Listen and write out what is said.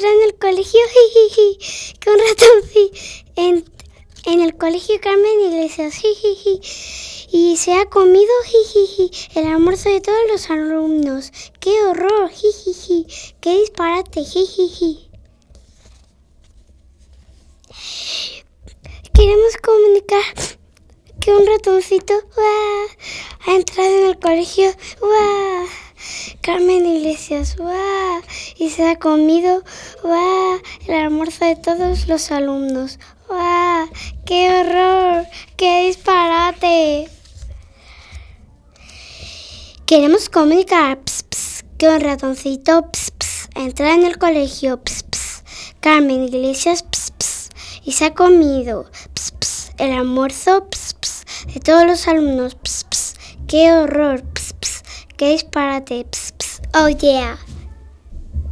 entra en el colegio, jijiji, que un ratoncito. En el colegio Carmen Iglesias, jijiji, y se ha comido, jijiji, el almuerzo de todos los alumnos. ¡Qué horror, jijiji! ¡Qué disparate, jijiji! Queremos comunicar que un ratoncito ha entrado en el colegio Carmen Iglesias y se ha comido el almuerzo de todos los alumnos. ¡Qué horror! ¡Qué disparate! Queremos comunicar que un ratoncito entra en el colegio Carmen Iglesias y se ha comido el almuerzo de todos los alumnos. ¡Qué horror! ¡Qué disparate! ¡Oh, yeah!